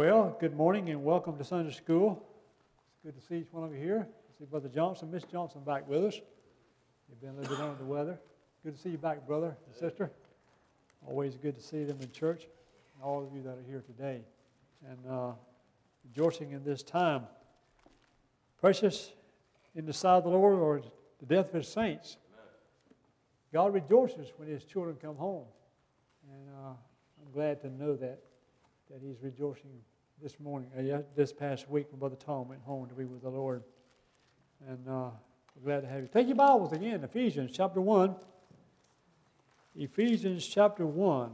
Well, good morning and welcome to Sunday School. It's good to see each one of you here. I see Brother Johnson, Miss Johnson back with us. You've been a little bit under the weather. Good to see you back, brother and sister. Always good to see them in church, and all of you that are here today. And rejoicing in this time. Precious in the sight of the Lord or the death of His saints. God rejoices when His children come home. And I'm glad to know that He's rejoicing this morning, this past week when Brother Tom went home to be with the Lord. And we're glad to have you. Take your Bibles again, Ephesians chapter 1. Ephesians chapter 1.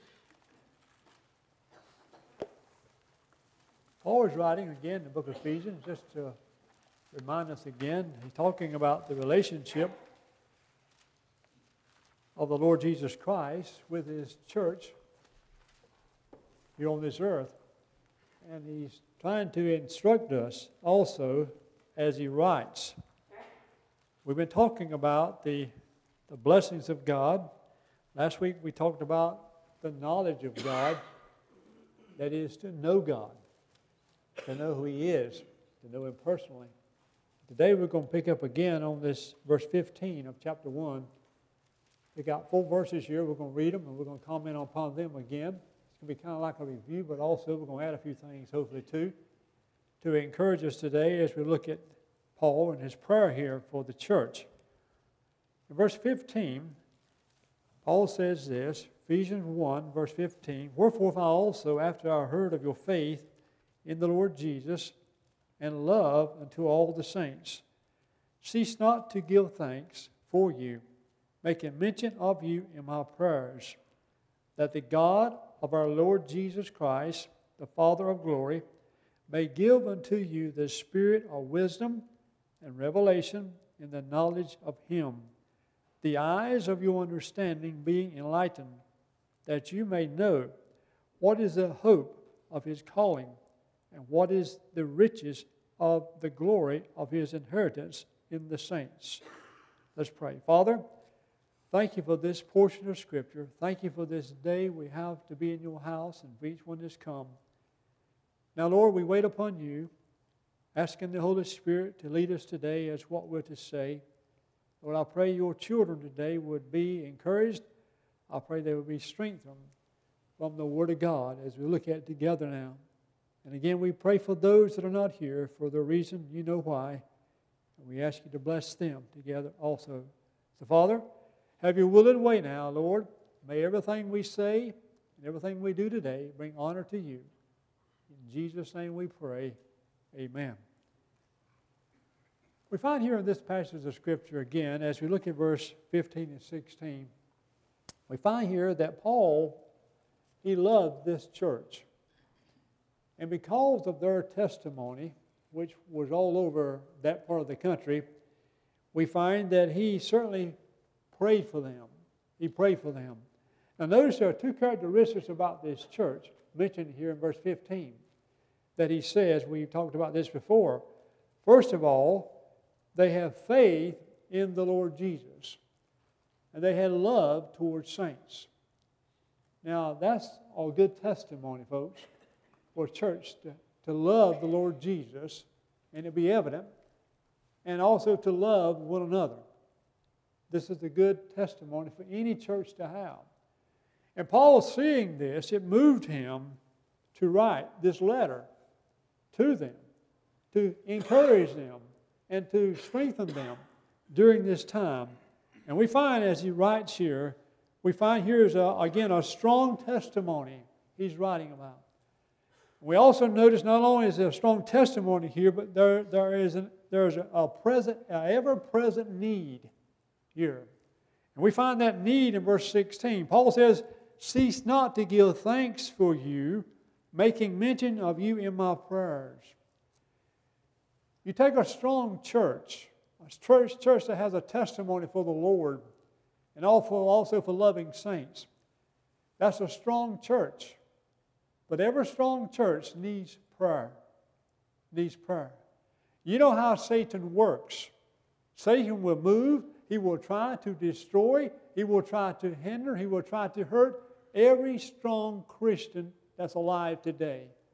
Paul is writing again the book of Ephesians just to remind us again. He's talking about the relationship of the Lord Jesus Christ with His church here on this earth. And he's trying to instruct us also as he writes. We've been talking about the blessings of God. Last week we talked about the knowledge of God, that is to know God, to know who He is, to know Him personally. Today we're going to pick up again on this verse 15 of chapter 1. We got 4 verses here. We're going to read them and we're going to comment upon them again. It's going to be kind of like a review, but also we're going to add a few things, hopefully, too, to encourage us today as we look at Paul and his prayer here for the church. In verse 15, Paul says this, Ephesians 1, verse 15, "Wherefore I also, after I heard of your faith in the Lord Jesus and love unto all the saints, cease not to give thanks for you, making mention of you in my prayers, that the God of our Lord Jesus Christ, the Father of glory, may give unto you the spirit of wisdom and revelation in the knowledge of Him, the eyes of your understanding being enlightened, that you may know what is the hope of His calling, and what is the riches of the glory of His inheritance in the saints." Let's pray. Father, thank you for this portion of Scripture. Thank you for this day we have to be in your house and for each one that's come. Now, Lord, we wait upon you, asking the Holy Spirit to lead us today as what we're to say. Lord, I pray your children today would be encouraged. I pray they would be strengthened from the Word of God as we look at it together now. And again, we pray for those that are not here for the reason you know why. And we ask you to bless them together also. So, Father, have your will and way now, Lord. May everything we say and everything we do today bring honor to you. In Jesus' name we pray. Amen. We find here in this passage of Scripture again, as we look at verse 15 and 16, we find here that Paul, he loved this church. And because of their testimony, which was all over that part of the country, we find that he certainly prayed for them. He prayed for them. Now notice there are 2 characteristics about this church mentioned here in verse 15 that he says. We've talked about this before. First of all, they have faith in the Lord Jesus. And they had love towards saints. Now that's a good testimony, folks, for a church to love the Lord Jesus and to be evident, and also to love one another. This is a good testimony for any church to have. And Paul, seeing this, it moved him to write this letter to them, to encourage them, and to strengthen them during this time. And we find, as he writes here, we find here is, again, a strong testimony he's writing about. We also notice not only is there a strong testimony here, but there is an ever-present need here. And we find that need in verse 16. Paul says, "Cease not to give thanks for you, making mention of you in my prayers." You take a strong church, a church that has a testimony for the Lord, and also for loving saints. That's a strong church. But every strong church needs prayer. Needs prayer. You know how Satan works. Satan will move. He will try to destroy. He will try to hinder. He will try to hurt every strong Christian that's alive today.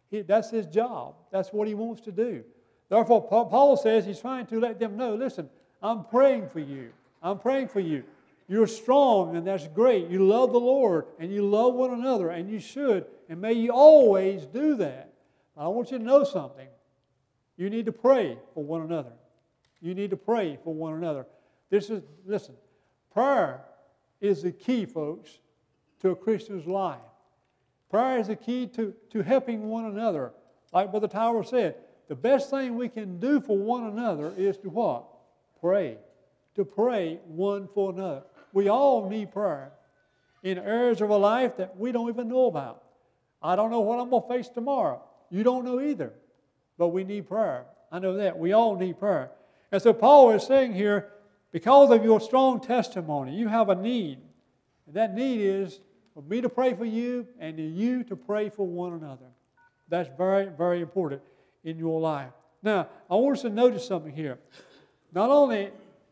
That's his job. That's what he wants to do. Therefore, Paul says he's trying to let them know, listen, I'm praying for you. I'm praying for you. You're strong, and that's great. You love the Lord, and you love one another, and you should, and may you always do that. I want you to know something. You need to pray for one another. You need to pray for one another. Listen, prayer is the key, folks, to a Christian's life. Prayer is the key to helping one another. Like Brother Tower said, the best thing we can do for one another is to what? Pray. To pray one for another. We all need prayer in areas of our life that we don't even know about. I don't know what I'm going to face tomorrow. You don't know either. But we need prayer. I know that. We all need prayer. And so Paul is saying here, because of your strong testimony, you have a need. And that need is for me to pray for you and you to pray for one another. That's very, very important in your life. Now, I want us to notice something here. Not only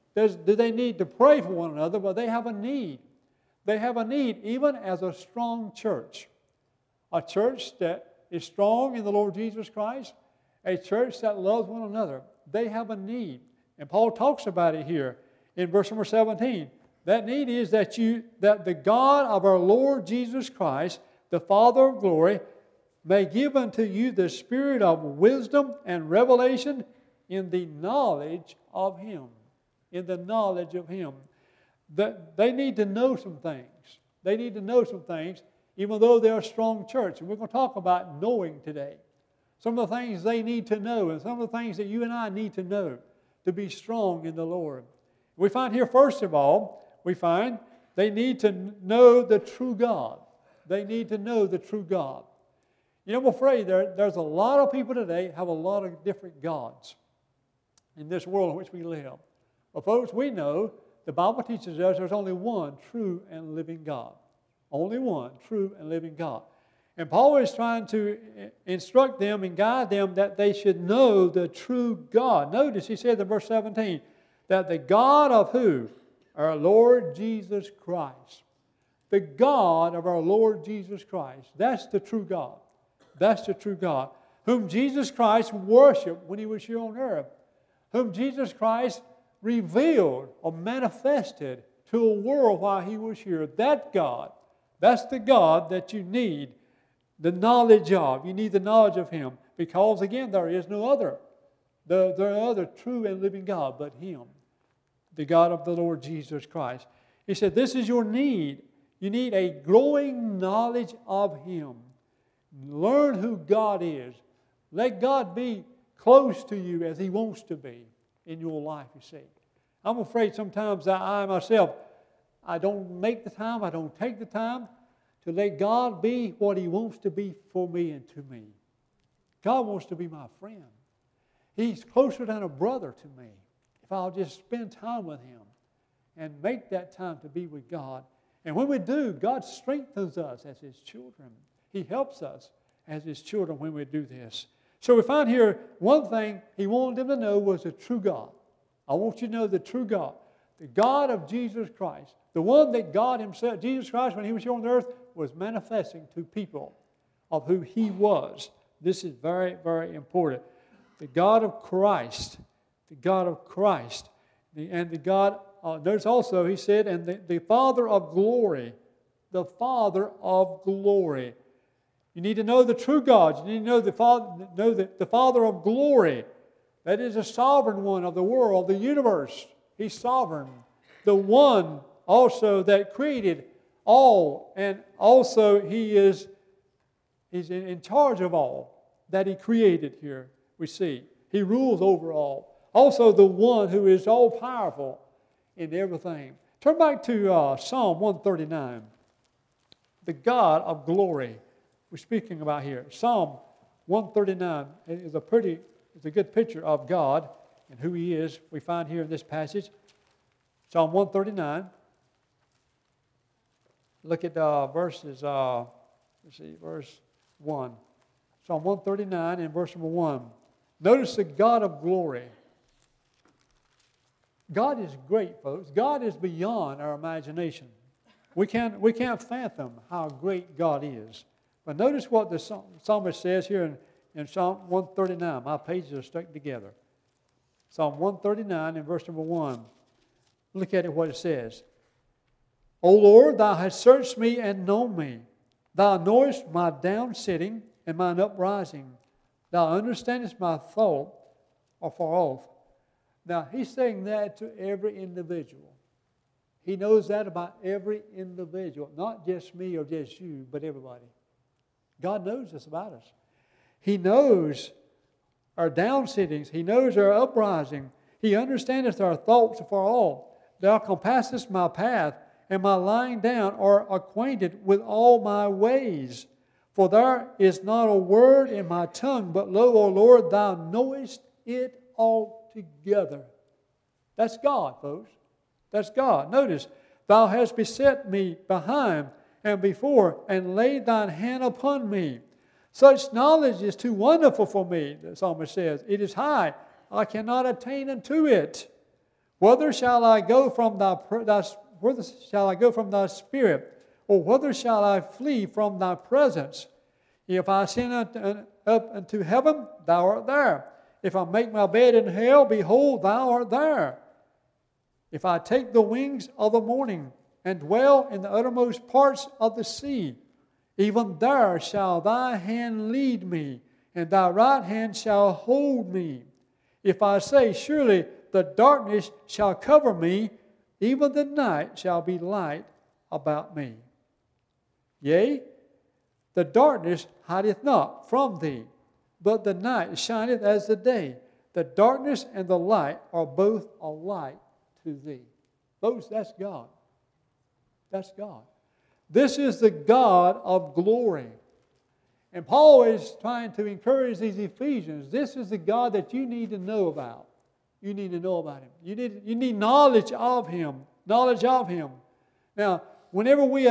do they need to pray for one another, but they have a need. They have a need even as a strong church. A church that is strong in the Lord Jesus Christ. A church that loves one another. They have a need. And Paul talks about it here in verse number 17. That need is that the God of our Lord Jesus Christ, the Father of glory, may give unto you the spirit of wisdom and revelation in the knowledge of Him. In the knowledge of Him. They need to know some things. They need to know some things, even though they're a strong church. And we're going to talk about knowing today. Some of the things they need to know, and some of the things that you and I need to know to be strong in the Lord. We find here, first of all, they need to know the true God. They need to know the true God. You know, I'm afraid there's a lot of people today have a lot of different gods in this world in which we live. But folks, we know the Bible teaches us there's only one true and living God. Only one true and living God. And Paul is trying to instruct them and guide them that they should know the true God. Notice he said in verse 17 that the God of who? Our Lord Jesus Christ. The God of our Lord Jesus Christ. That's the true God. That's the true God. Whom Jesus Christ worshiped when He was here on earth. Whom Jesus Christ revealed or manifested to a world while He was here. That God, that's the God that you need the knowledge of. You need the knowledge of Him because, again, there is no other. There are no other true and living God but Him, the God of the Lord Jesus Christ. He said, this is your need. You need a growing knowledge of Him. Learn who God is. Let God be close to you as He wants to be in your life, you see. I'm afraid sometimes that I myself, I don't make the time, I don't take the time to let God be what He wants to be for me and to me. God wants to be my friend. He's closer than a brother to me if I'll just spend time with Him and make that time to be with God. And when we do, God strengthens us as His children. He helps us as His children when we do this. So we find here one thing He wanted them to know was the true God. I want you to know the true God. The God of Jesus Christ. The one that God Himself, Jesus Christ, when He was here on the earth, was manifesting to people of who He was. This is very, very important. The God of Christ. The God of Christ. And the God, notice also He said, and the Father of glory. The Father of glory. You need to know the true God. You need to know the Father of glory. That is the sovereign one of the world, the universe. He's sovereign. The one also that created all. And also He's in charge of all that He created here, we see. He rules over all. Also the one who is all-powerful in everything. Turn back to Psalm 139. The God of glory we're speaking about here. Psalm 139 is a good picture of God and who He is. We find here in this passage. Psalm 139. Look at verses, verse 1. Psalm 139 and verse number 1. Notice the God of glory. God is great, folks. God is beyond our imagination. We can't fathom how great God is. But notice what the psalmist says here in Psalm 139. My pages are stuck together. Psalm 139 and verse number 1. Look at it, what it says. O Lord, Thou hast searched me and known me. Thou knowest my down sitting and mine uprising. Thou understandest my thought afar off. Now, he's saying that to every individual. He knows that about every individual, not just me or just you, but everybody. God knows this about us. He knows our down sittings. He knows our uprising. He understandeth our thoughts afar off. Thou compassest my path, and my lying down are acquainted with all my ways. For there is not a word in my tongue, but lo, O Lord, Thou knowest it altogether. That's God, folks. That's God. Notice, Thou hast beset me behind and before, and laid Thine hand upon me. Such knowledge is too wonderful for me, the psalmist says. It is high. I cannot attain unto it. Whither shall I go from Thy spirit? Or whither shall I flee from Thy presence? If I ascend up into heaven, Thou art there. If I make my bed in hell, behold, Thou art there. If I take the wings of the morning and dwell in the uttermost parts of the sea, even there shall Thy hand lead me, and Thy right hand shall hold me. If I say, surely the darkness shall cover me, even the night shall be light about me. Yea, the darkness hideth not from Thee, but the night shineth as the day. The darkness and the light are both alike to Thee. Folks, that's God. That's God. This is the God of glory. And Paul is trying to encourage these Ephesians. This is the God that you need to know about. You need to know about Him. You need knowledge of Him. Knowledge of Him. Now, whenever we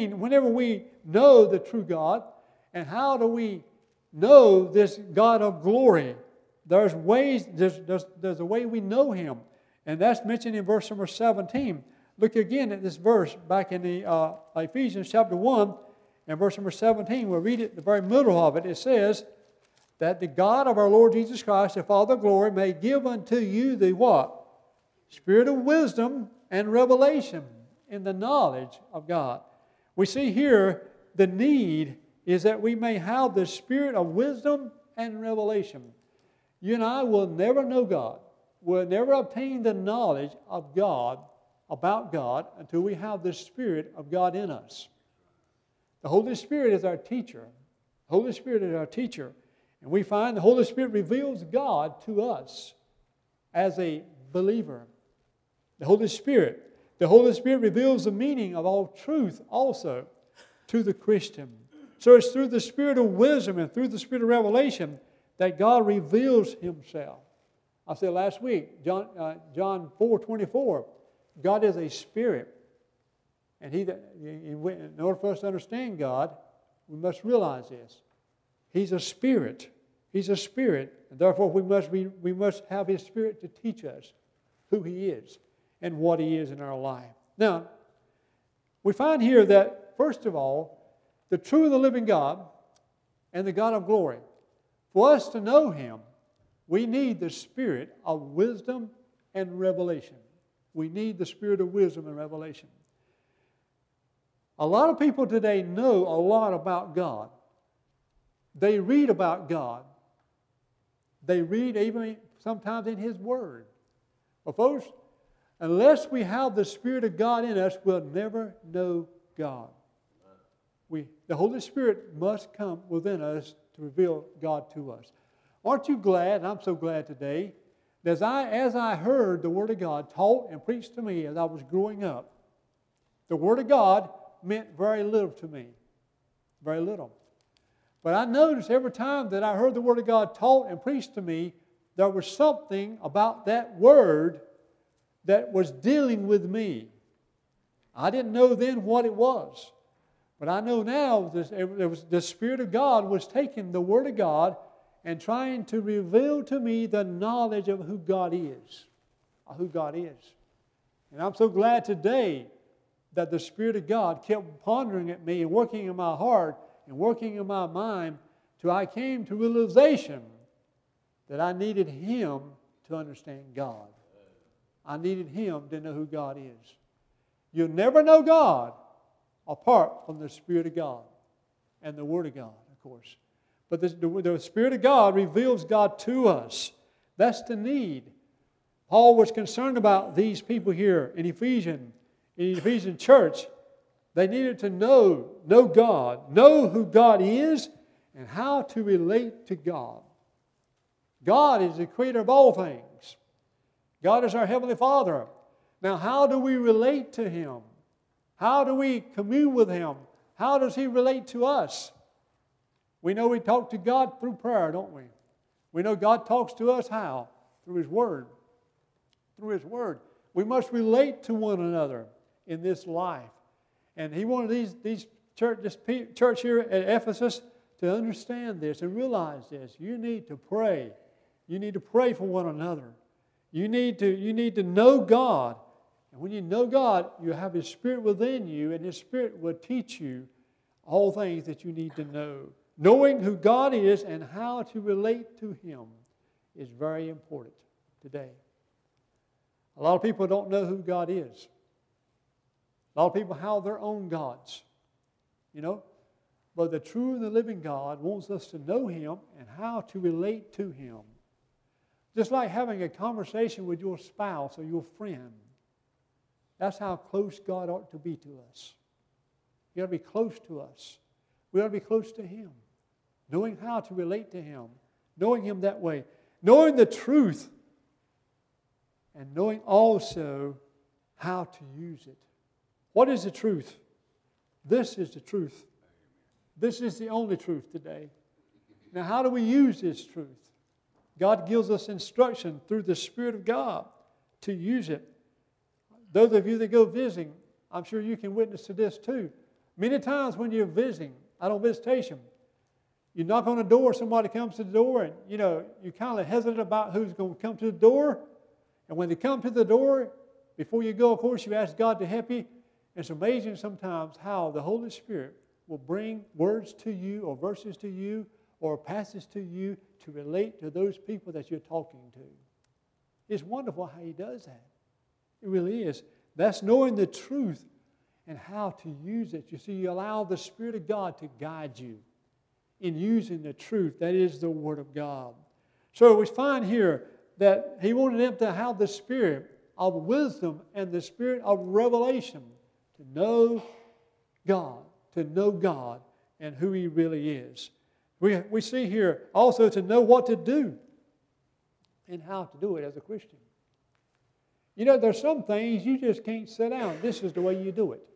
know the true God, and how do we know this God of glory? There's ways, there's a way we know Him. And that's mentioned in verse number 17. Look again at this verse back in the Ephesians chapter 1 and verse number 17. We'll read it, the very middle of it. It says that the God of our Lord Jesus Christ, the Father of glory, may give unto you the what? Spirit of wisdom and revelation in the knowledge of God. We see here the need is that we may have the spirit of wisdom and revelation. You and I will never know God. We'll never obtain the knowledge of God, about God, until we have the Spirit of God in us. The Holy Spirit is our teacher. The Holy Spirit is our teacher. And we find the Holy Spirit reveals God to us as a believer. The Holy Spirit reveals the meaning of all truth also to the Christian. So it's through the spirit of wisdom and through the spirit of revelation that God reveals Himself. I said last week, John 4:24, God is a spirit. And in order for us to understand God, we must realize this. He's a spirit. He's a spirit. And therefore we must have His Spirit to teach us who He is and what He is in our life. Now, we find here that, first of all, the true and the living God and the God of glory. For us to know Him, we need the spirit of wisdom and revelation. We need the spirit of wisdom and revelation. A lot of people today know a lot about God. They read about God. They read even sometimes in His Word. But folks, unless we have the Spirit of God in us, we'll never know God. The Holy Spirit must come within us to reveal God to us. Aren't you glad, and I'm so glad today, that as I heard the Word of God taught and preached to me as I was growing up, the Word of God meant very little to me. Very little. But I noticed every time that I heard the Word of God taught and preached to me, there was something about that Word that was dealing with me. I didn't know then what it was. But I know now the Spirit of God was taking the Word of God and trying to reveal to me the knowledge of who God is. Of who God is. And I'm so glad today that the Spirit of God kept pondering at me and working in my heart and working in my mind till I came to realization that I needed Him to understand God. I needed Him to know who God is. You'll never know God apart from the Spirit of God and the Word of God, of course. But the Spirit of God reveals God to us. That's the need. Paul was concerned about these people here in Ephesian church. They needed to know God, know who God is, and how to relate to God. God is the creator of all things. God is our Heavenly Father. Now, how do we relate to Him? How do we commune with Him? How does He relate to us? We know we talk to God through prayer, don't we? We know God talks to us how? Through His Word. Through His Word. We must relate to one another in this life. And He wanted this church here at Ephesus to understand this and realize this. You need to pray. You need to pray for one another. You need to know God. And when you know God, you have His Spirit within you, and His Spirit will teach you all things that you need to know. Knowing who God is and how to relate to Him is very important today. A lot of people don't know who God is. A lot of people have their own gods, But the true and the living God wants us to know Him and how to relate to Him. Just like having a conversation with your spouse or your friend. That's how close God ought to be to us. He ought to be close to us. We ought to be close to Him. Knowing how to relate to Him. Knowing Him that way. Knowing the truth. And knowing also how to use it. What is the truth? This is the truth. This is the only truth today. Now, how do we use this truth? God gives us instruction through the Spirit of God to use it. Those of you that go visiting, I'm sure you can witness to this too. Many times when you're visiting, out on visitation, you knock on the door, somebody comes to the door, and you kind of hesitate about who's going to come to the door. And when they come to the door, before you go, of course, you ask God to help you. It's amazing sometimes how the Holy Spirit will bring words to you or verses to you or passages to you to relate to those people that you're talking to. It's wonderful how He does that. It really is. That's knowing the truth and how to use it. You see, you allow the Spirit of God to guide you in using the truth. That is the Word of God. So we find here that He wanted them to have the Spirit of wisdom and the Spirit of revelation to know God and who He really is. We see here also to know what to do and how to do it as a Christian. There's some things you just can't sit down. This is the way you do it.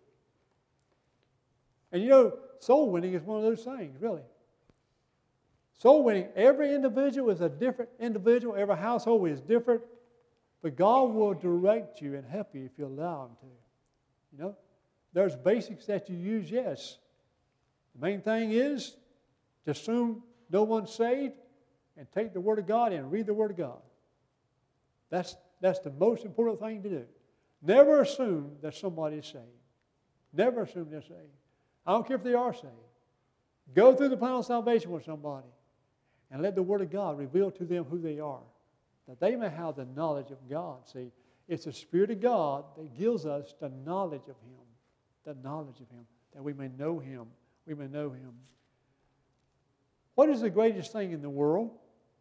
And soul winning is one of those things, really. Soul winning, every individual is a different individual. Every household is different. But God will direct you and help you if you allow Him to. There's basics that you use, yes. The main thing is to assume no one's saved and take the Word of God and read the Word of God. That's the most important thing to do. Never assume that somebody is saved. Never assume they're saved. I don't care if they are saved. Go through the plan of salvation with somebody and let the Word of God reveal to them who they are, that they may have the knowledge of God. See, it's the Spirit of God that gives us the knowledge of Him, that we may know Him. We may know Him. What is the greatest thing in the world?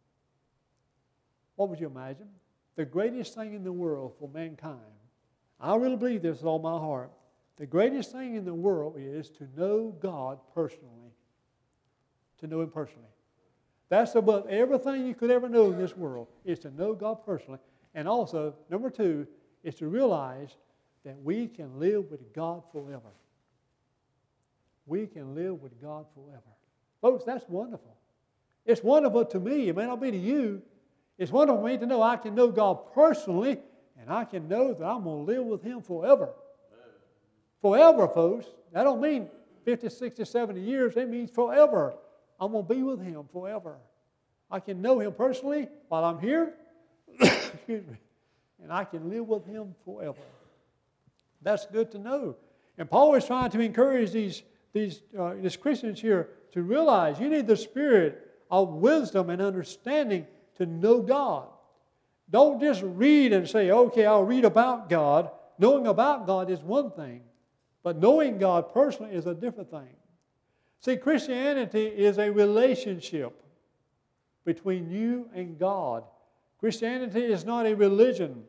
What would you imagine? The greatest thing in the world for mankind. I really believe this with all my heart. The greatest thing in the world is to know God personally. To know Him personally. That's above everything you could ever know in this world, is to know God personally. And also, number 2, is to realize that we can live with God forever. We can live with God forever. Folks, that's wonderful. It's wonderful to me. It may not be to you. It's wonderful for me to know I can know God personally, and I can know that I'm going to live with Him forever. Forever, folks. That don't mean 50, 60, 70 years. It means forever. I'm going to be with Him forever. I can know Him personally while I'm here. Excuse me. And I can live with Him forever. That's good to know. And Paul is trying to encourage these Christians here to realize you need the Spirit of wisdom and understanding to know God. Don't just read and say, okay, I'll read about God. Knowing about God is one thing, but knowing God personally is a different thing. See, Christianity is a relationship between you and God. Christianity is not a religion.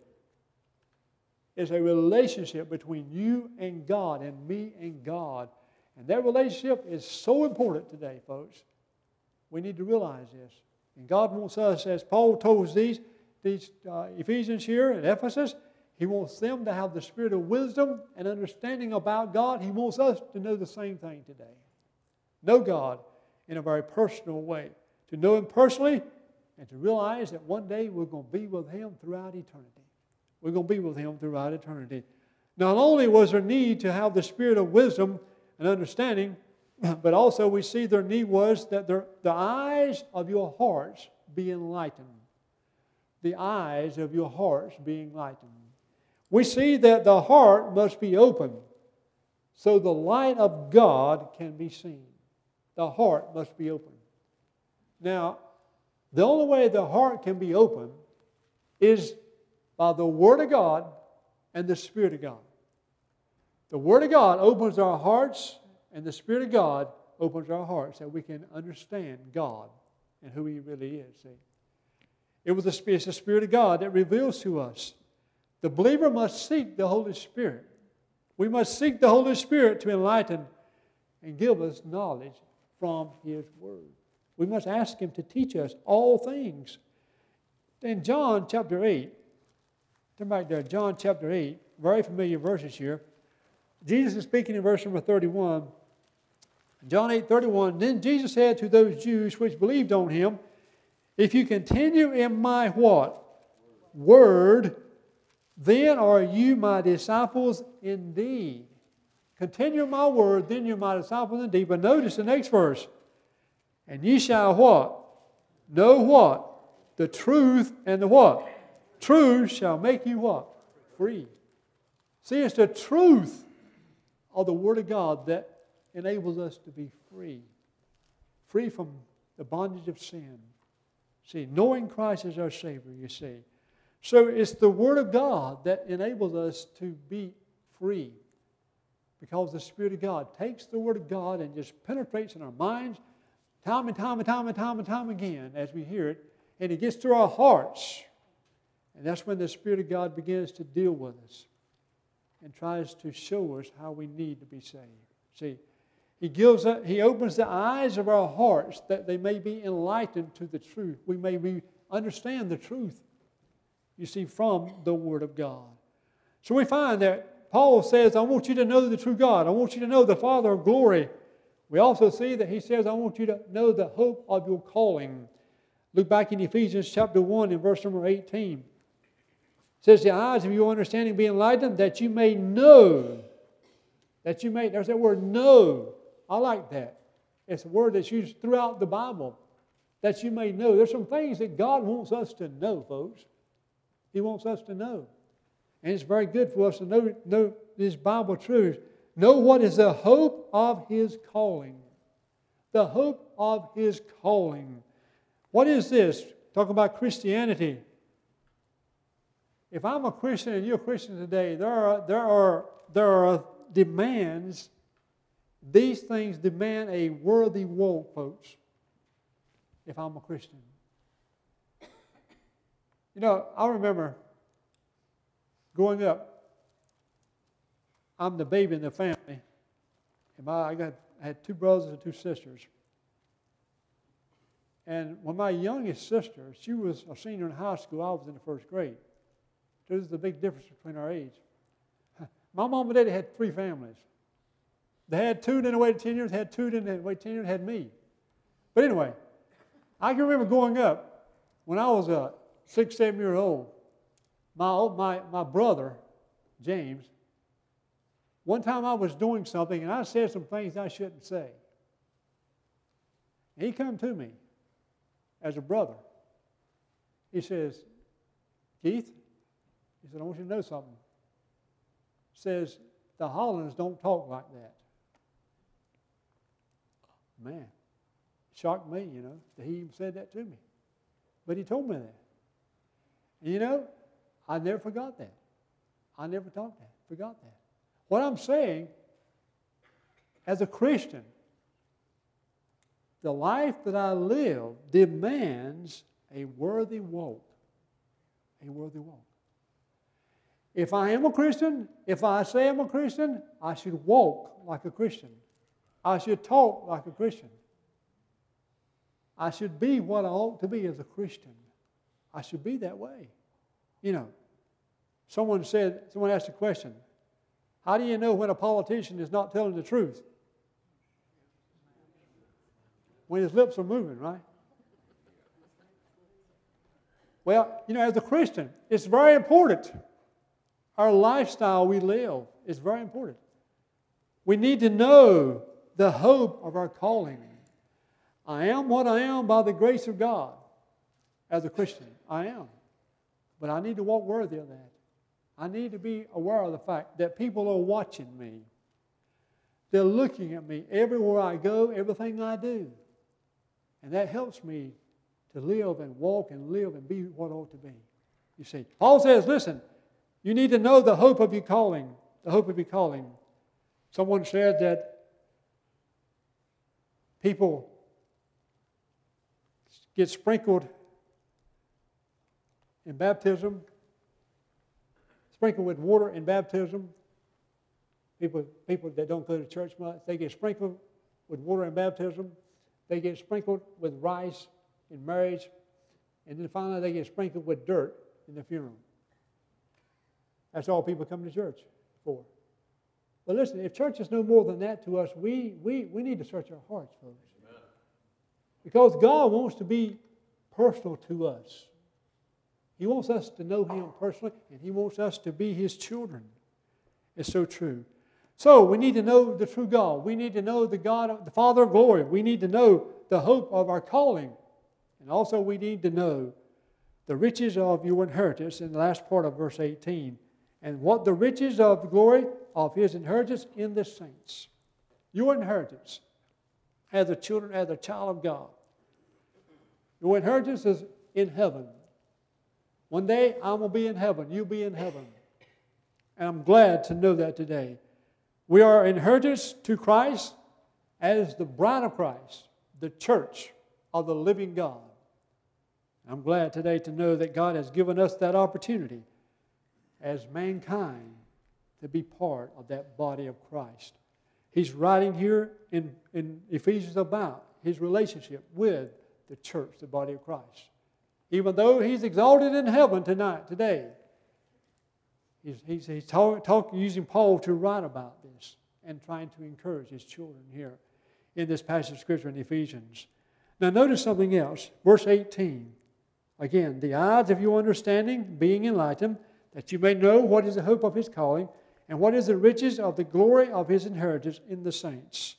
It's a relationship between you and God and me and God. And that relationship is so important today, folks. We need to realize this. And God wants us, as Paul told these Ephesians here at Ephesus, He wants them to have the spirit of wisdom and understanding about God. He wants us to know the same thing today. Know God in a very personal way. To know Him personally and to realize that one day we're going to be with Him throughout eternity. We're going to be with Him throughout eternity. Not only was there need to have the spirit of wisdom and understanding, but also we see their need was that the eyes of your hearts be enlightened. The eyes of your hearts be enlightened. We see that the heart must be open so the light of God can be seen. The heart must be open. Now, the only way the heart can be open is by the Word of God and the Spirit of God. The Word of God opens our hearts, and the Spirit of God opens our hearts that we can understand God and who He really is. See? It's the Spirit of God that reveals to us. The believer must seek the Holy Spirit. We must seek the Holy Spirit to enlighten and give us knowledge from His Word. We must ask Him to teach us all things. In John chapter 8, turn back there, John chapter 8, very familiar verses here. Jesus is speaking in verse number 31. John 8:31, then Jesus said to those Jews which believed on Him, if you continue in my what? Word, then are you my disciples indeed. Continue in my word, then you're my disciples indeed. But notice the next verse. And ye shall what? Know what? The truth, and the what? Truth shall make you what? Free. See, it's the truth of the Word of God that enables us to be free. Free from the bondage of sin. See, knowing Christ as our Savior, you see. So it's the Word of God that enables us to be free. Because the Spirit of God takes the Word of God and just penetrates in our minds time and time and time and time and time again as we hear it. And it gets to our hearts. And that's when the Spirit of God begins to deal with us and tries to show us how we need to be saved. See, He opens the eyes of our hearts that they may be enlightened to the truth. We may understand the truth, you see, from the Word of God. So we find that Paul says, I want you to know the true God. I want you to know the Father of glory. We also see that he says, I want you to know the hope of your calling. Look back in Ephesians chapter 1 in verse number 18. It says, the eyes of your understanding be enlightened, that you may know. There's that word know. I like that. It's a word that's used throughout the Bible. That you may know. There's some things that God wants us to know, folks. He wants us to know. And it's very good for us to know this Bible truth. Know what is the hope of His calling. The hope of His calling. What is this? Talking about Christianity. If I'm a Christian and you're a Christian today, there are demands. These things demand a worthy walk, folks. If I'm a Christian. You know, I remember growing up, I'm the baby in the family. And I had two brothers and two sisters. And when my youngest sister, she was a senior in high school, I was in the first grade. So there's a big difference between our age. My mom and daddy had three families. They had two, then they waited 10 years, had two, then they waited 10 years, had me. But anyway, I can remember growing up, when I was 6, 7 years old, my brother, James, one time I was doing something and I said some things I shouldn't say. And he come to me as a brother. He says, Keith, he said, I want you to know something. He says, the Hollands don't talk like that. Man, shocked me, that he even said that to me. But he told me that. And I never forgot that. I never forgot that. What I'm saying, as a Christian, the life that I live demands a worthy walk. A worthy walk. If I am a Christian, if I say I'm a Christian, I should walk like a Christian. I should talk like a Christian. I should be what I ought to be as a Christian. I should be that way. Someone asked a question, how do you know when a politician is not telling the truth? When his lips are moving, right? Well, as a Christian, it's very important. Our lifestyle we live is very important. We need to know the hope of our calling. I am what I am by the grace of God. As a Christian, I am. But I need to walk worthy of that. I need to be aware of the fact that people are watching me. They're looking at me everywhere I go, everything I do. And that helps me to live and walk and live and be what I ought to be. You see, Paul says, listen, you need to know the hope of your calling. The hope of your calling. Someone said that people get sprinkled in baptism, sprinkled with water in baptism. People that don't go to church much, they get sprinkled with water in baptism. They get sprinkled with rice in marriage. And then finally they get sprinkled with dirt in the funeral. That's all people come to church for. But listen, if church is no more than that to us, we need to search our hearts, folks. Amen. Because God wants to be personal to us. He wants us to know Him personally, and He wants us to be His children. It's so true. So we need to know the true God. We need to know the God, the Father of glory. We need to know the hope of our calling. And also we need to know the riches of your inheritance in the last part of verse 18. And what the riches of the glory of His inheritance in the saints. Your inheritance as a child of God. Your inheritance is in heaven. One day I'm going to be in heaven. You'll be in heaven. And I'm glad to know that today. We are inheritance to Christ as the bride of Christ, the church of the living God. I'm glad today to know that God has given us that opportunity as mankind to be part of that body of Christ. He's writing here in Ephesians about His relationship with the church, the body of Christ. Even though He's exalted in heaven today, He's using Paul to write about this and trying to encourage his children here in this passage of Scripture in Ephesians. Now notice something else. Verse 18. Again, the eyes of your understanding being enlightened, that you may know what is the hope of His calling, and what is the riches of the glory of His inheritance in the saints.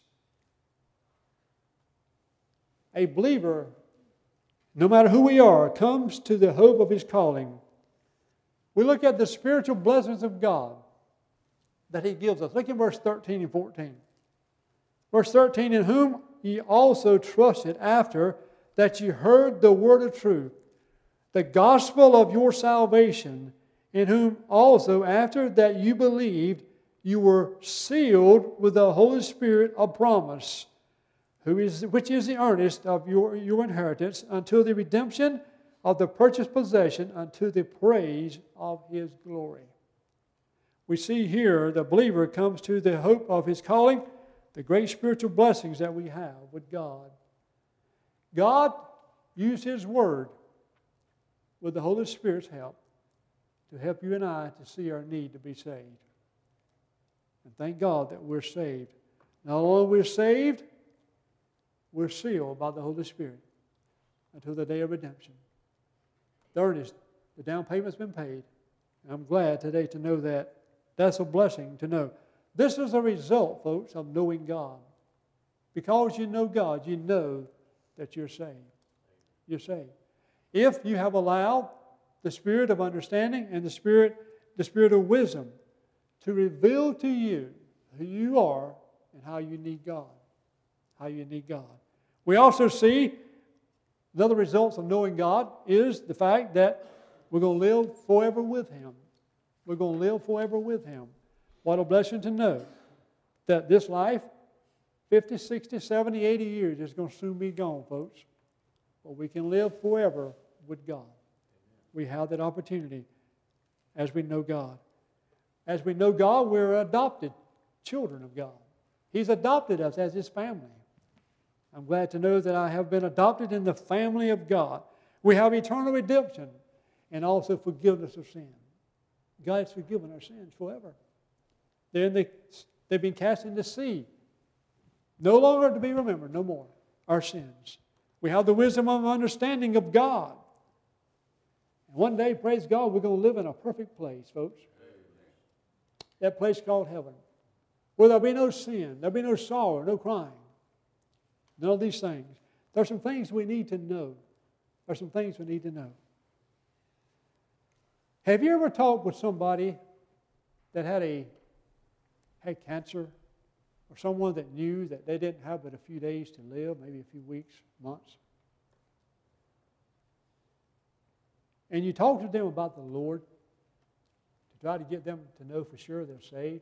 A believer, no matter who we are, comes to the hope of his calling. We look at the spiritual blessings of God that He gives us. Look at verse 13 and 14. Verse 13, in whom ye also trusted after that ye heard the word of truth, the gospel of your salvation, in whom also after that you believed, you were sealed with the Holy Spirit of promise, which is the earnest of your inheritance, until the redemption of the purchased possession, unto the praise of His glory. We see here the believer comes to the hope of his calling, the great spiritual blessings that we have with God. God used His Word with the Holy Spirit's help to help you and I to see our need to be saved. And thank God that we're saved. Not only we're saved, we're sealed by the Holy Spirit until the day of redemption. The earnest, the down payment's been paid. And I'm glad today to know that. That's a blessing to know. This is a result, folks, of knowing God. Because you know God, you know that you're saved. You're saved. If you have allowed the Spirit of understanding and the Spirit of wisdom to reveal to you who you are and how you need God. How you need God. We also see another result of knowing God is the fact that we're going to live forever with Him. We're going to live forever with Him. What a blessing to know that this life, 50, 60, 70, 80 years, is going to soon be gone, folks. But we can live forever with God. We have that opportunity as we know God. As we know God, we're adopted children of God. He's adopted us as His family. I'm glad to know that I have been adopted in the family of God. We have eternal redemption and also forgiveness of sin. God has forgiven our sins forever. Then they've been cast into the sea. No longer to be remembered, no more. Our sins. We have the wisdom of understanding of God. And one day, praise God, we're going to live in a perfect place, folks. That place called heaven. Where there'll be no sin, there'll be no sorrow, no crying. None of these things. There's some things we need to know. There's some things we need to know. Have you ever talked with somebody that had cancer, or someone that knew that they didn't have but a few days to live, maybe a few weeks, months? And you talk to them about the Lord to try to get them to know for sure they're saved.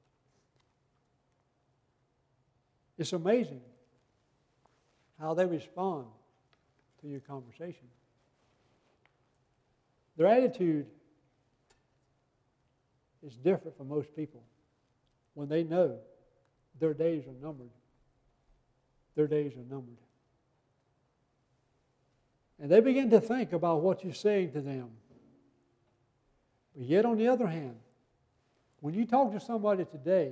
It's amazing how they respond to your conversation. Their attitude is different from most people when they know their days are numbered. Their days are numbered. And they begin to think about what you're saying to them. But yet, on the other hand, when you talk to somebody today,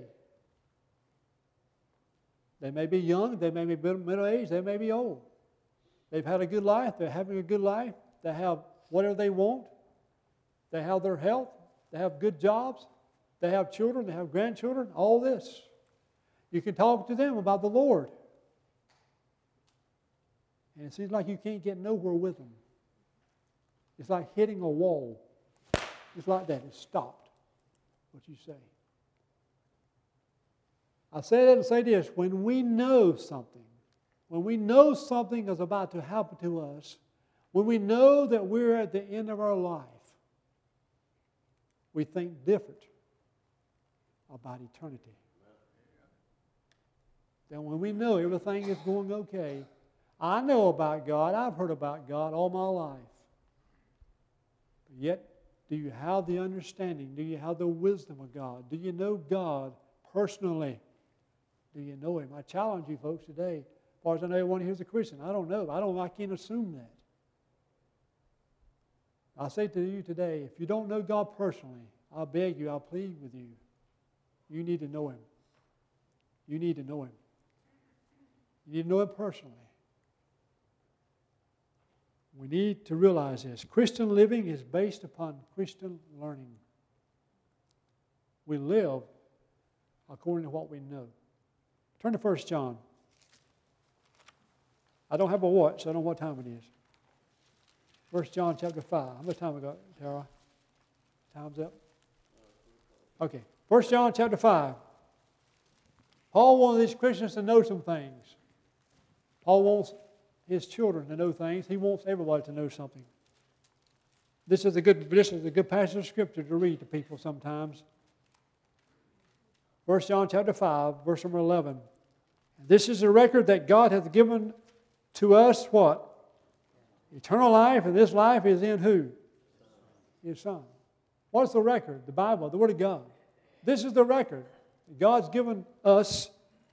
they may be young, they may be middle-aged, they may be old. They've had a good life, they're having a good life, they have whatever they want, they have their health, they have good jobs, they have children, they have grandchildren, all this. You can talk to them about the Lord. And it seems like you can't get nowhere with them. It's like hitting a wall. It's like that. It's stopped, what you say. I say that to say this. When we know something is about to happen to us, when we know that we're at the end of our life, we think different about eternity. Then when we know everything is going okay, I know about God, I've heard about God all my life. But yet, do you have the understanding? Do you have the wisdom of God? Do you know God personally? Do you know Him? I challenge you folks today. As far as I know, everyone here is a Christian. I don't know. I can't assume that. I say to you today, if you don't know God personally, I beg you, I plead with you. You need to know Him. You need to know Him. You need to know Him personally. We need to realize this. Christian living is based upon Christian learning. We live according to what we know. Turn to 1 John. I don't have a watch, so I don't know what time it is. 1 John chapter 5. How much time we got, Tara? Time's up? Okay. 1 John chapter 5. Paul wanted these Christians to know some things. Paul wants his children to know things. He wants everybody to know something. This is a good passage of Scripture to read to people sometimes. 1 John chapter 5, verse number 11. This is a record that God hath given to us what? Eternal life, and this life is in who? His Son. What is the record? The Bible, the Word of God. This is the record. God's given us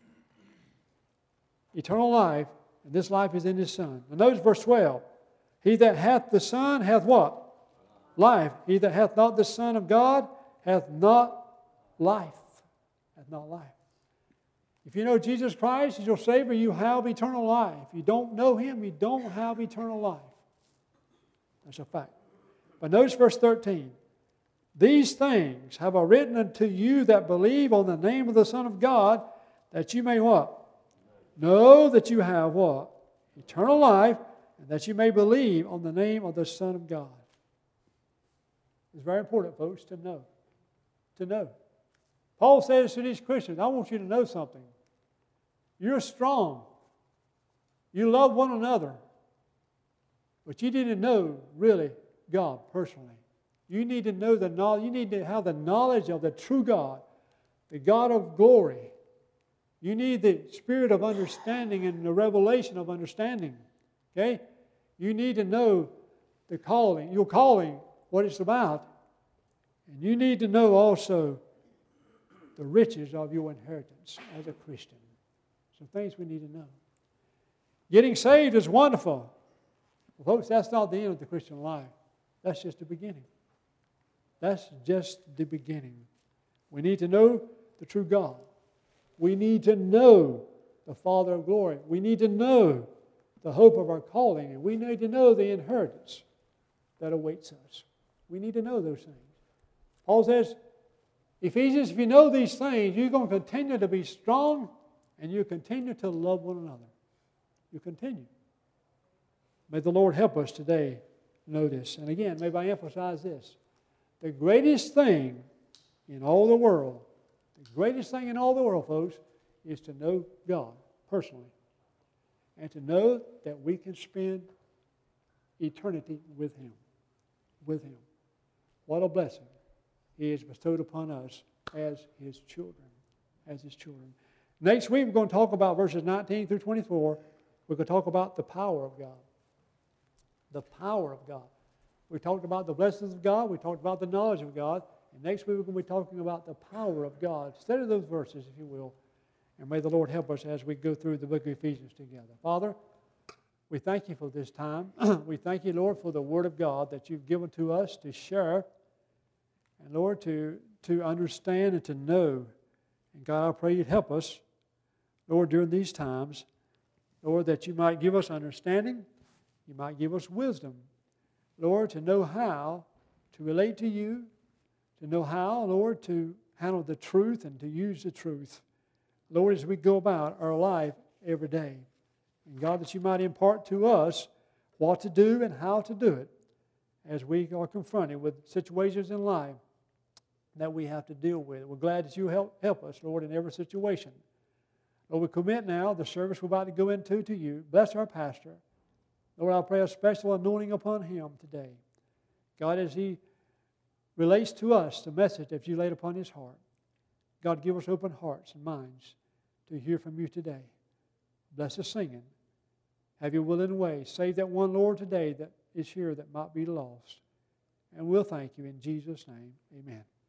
eternal life, and this life is in His Son. And notice verse 12. He that hath the Son hath what? Life. He that hath not the Son of God hath not life. Hath not life. If you know Jesus Christ as your Savior, you have eternal life. If you don't know Him, you don't have eternal life. That's a fact. But notice verse 13. These things have I written unto you that believe on the name of the Son of God, that you may what? Know that you have what? Eternal life, and that you may believe on the name of the Son of God. It's very important, folks, to know. To know. Paul says to these Christians, I want you to know something. You're strong. You love one another, but you need to know, really, God personally. You need to know the knowledge. You need to have the knowledge of the true God, the God of glory. You need the spirit of understanding and the revelation of understanding. Okay? You need to know the calling, your calling, what it's about. And you need to know also the riches of your inheritance as a Christian. Some things we need to know. Getting saved is wonderful. Well, folks, that's not the end of the Christian life. That's just the beginning. That's just the beginning. We need to know the true God. We need to know the Father of glory. We need to know the hope of our calling. And we need to know the inheritance that awaits us. We need to know those things. Paul says, Ephesians, if you know these things, you're going to continue to be strong and you continue to love one another. You continue. May the Lord help us today know this. And again, maybe I emphasize this. The greatest thing in all the world, folks, is to know God personally. And to know that we can spend eternity with Him. With Him. What a blessing He has bestowed upon us as His children. As His children. Next week we're going to talk about verses 19 through 24. We're going to talk about the power of God. The power of God. We talked about the blessings of God. We talked about the knowledge of God. And next week we're going to be talking about the power of God. Study those verses, if you will. And may the Lord help us as we go through the book of Ephesians together. Father, we thank You for this time. We thank You, Lord, for the Word of God that You've given to us to share. And, Lord, to understand and to know. And, God, I pray You'd help us, Lord, during these times. Lord, that You might give us understanding. You might give us wisdom. Lord, to know how to relate to You. To know how, Lord, to handle the truth and to use the truth. Lord, as we go about our life every day. And God, that You might impart to us what to do and how to do it as we are confronted with situations in life that we have to deal with. We're glad that You help us, Lord, in every situation. Lord, we commit now the service we're about to go into to You. Bless our pastor. Lord, I pray a special anointing upon him today. God, as he relates to us the message that You laid upon his heart. God, give us open hearts and minds to hear from You today. Bless the singing. Have Your will and way. Save that one, Lord, today that is here that might be lost. And we'll thank You in Jesus' name. Amen.